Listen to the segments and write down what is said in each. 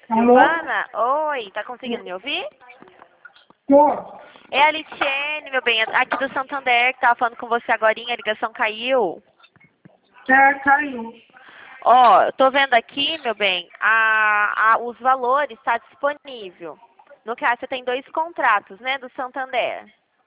Alô? Silvana? Oi, tá conseguindo me ouvir? Tô. É a Litiene, meu bem, aqui do Santander, que tava falando com você agorinha, a ligação caiu. Caiu. Ó, eu tô vendo aqui, meu bem, os valores tá disponível. No caso, você tem 2 contratos, né, do Santander.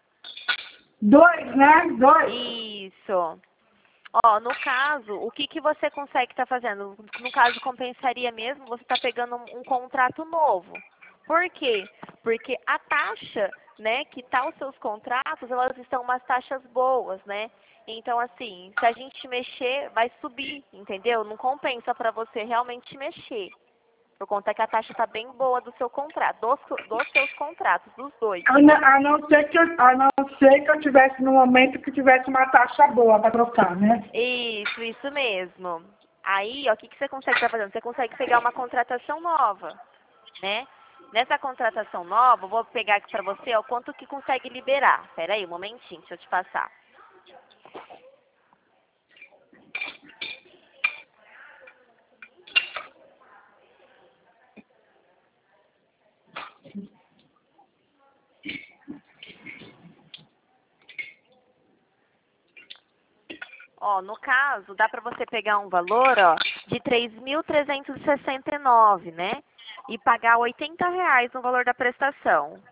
2, né? 2. Isso. Ó, no caso, o que que você consegue estar fazendo? No caso, compensaria mesmo você tá pegando um contrato novo. Por quê? Porque a taxa, né, que tá os seus contratos, elas estão umas taxas boas, né? Então, assim, se a gente mexer, vai subir, entendeu? Não compensa para você realmente mexer. Por conta que a taxa tá bem boa do seu contrato, dos seus contratos, dos dois. A não ser que eu tivesse no momento que tivesse uma taxa boa para trocar, né? Isso mesmo. Aí, ó, o que que você consegue estar fazendo? Você consegue pegar uma contratação nova, né? Nessa contratação nova, eu vou pegar aqui pra você, ó, quanto que consegue liberar. Pera aí, um momentinho, deixa eu te passar. Ó, no caso, dá pra você pegar um valor, ó, de 3.369, né? E pagar R$ 80 no valor da prestação,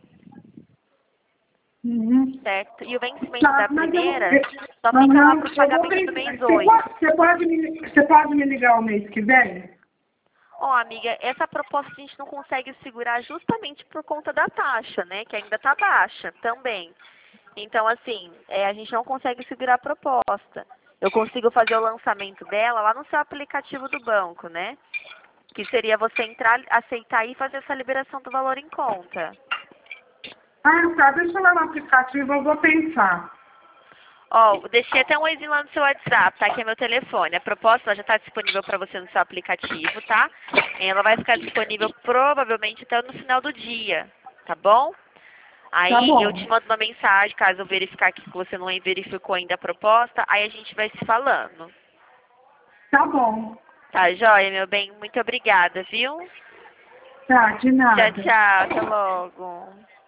Uhum. certo? E o vencimento Tá, da mas eu vou. primeira só fica lá Aham, pro eu vou pagamento do pensar. mês Você 8. pode, você pode me ligar o mês que vem? Ó, amiga, essa proposta a gente não consegue segurar justamente por conta da taxa, né? Que ainda tá baixa também. Então, assim, a gente não consegue segurar a proposta. Eu consigo fazer o lançamento dela lá no seu aplicativo do banco, né? Que seria você entrar, aceitar e fazer essa liberação do valor em conta. Ah, tá. Deixa eu lá no aplicativo, eu vou pensar. Ó, deixei até um oizinho lá no seu WhatsApp, tá? Que é meu telefone. A proposta ela já está disponível para você no seu aplicativo, tá? Ela vai ficar disponível provavelmente até no final do dia, tá bom? Tá Aí eu bom. te mando uma mensagem, caso eu verificar aqui que você não verificou ainda a proposta, aí a gente vai se falando. Tá bom. Tá, joia, meu bem? Muito obrigada, viu? Tá, de Tchau, nada. tchau, até logo.